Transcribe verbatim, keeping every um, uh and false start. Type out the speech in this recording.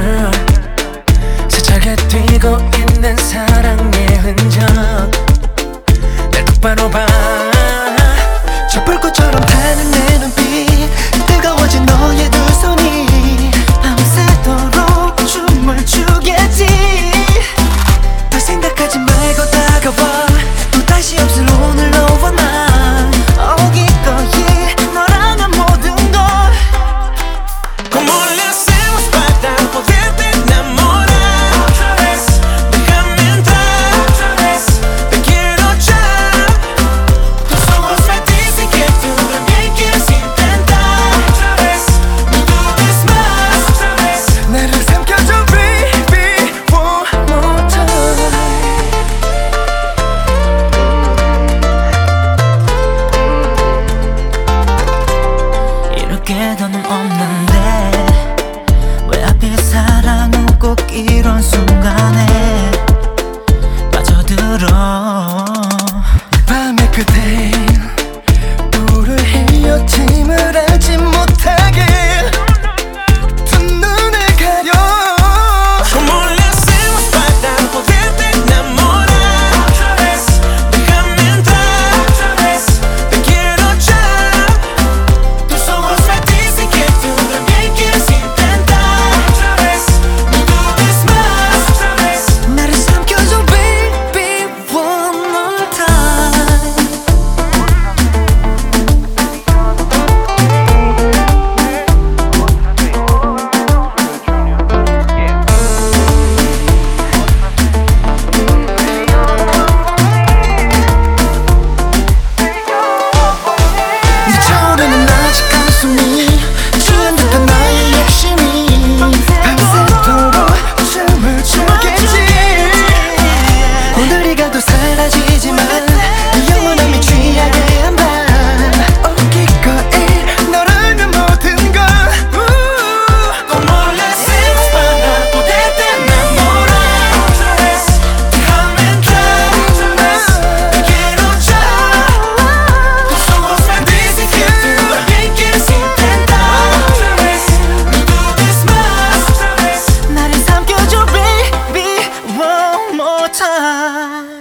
girl. 세차게 뛰고 있는 사랑의 흔적 날 똑바로 봐. 저 불꽃처럼 타는 내 눈빛, 뜨거워진 너의 두 손이 밤새도록 춤을 추겠지. 더 생각하지 말고 다가와. 또 다시 없을 오늘 너와 난 어 기꺼이 너랑 한 모든 걸. Como le hacemos para poderte enamorar? Otra vez, déjame entrar. Otra vez, te quiero ya. Tus ojos me dicen que tú también quieres intentar. Otra vez, no dudes más. Otra vez, 나를 삼켜줘 baby one more time. 이렇게 더는 없는데 왜 하필 사랑은 꼭 이런 순간에 빠져들어. 이 밤의 끝에 불을 흘려 짐을 하지 못하게 두 눈을 가려. como le hacemos para poderte enamorar? Otra vez, déjame entrar. Otra vez, te quiero ya. Tus ojos me dicen que tú también quieres intentar. Otra vez, no dudes más. Otra vez, 나를 삼켜줘 baby one more time. 네 차오르는 아직 가슴이 취한 듯한 나의 욕심이 밤새도록 춤을 추겠지. 오늘이 가도 사라지지만 네 영원함이 취하게 한다. 어 기꺼이 너를 위한 모든 걸. como le hacemos para poderte enamorar? Otra vez, déjame entrar. Otra vez, te quiero ya. Tus ojos me dicen que tú también quieres intentar. Otra vez, no dudes más. Otra vez, 나를 삼켜줘 baby one more time.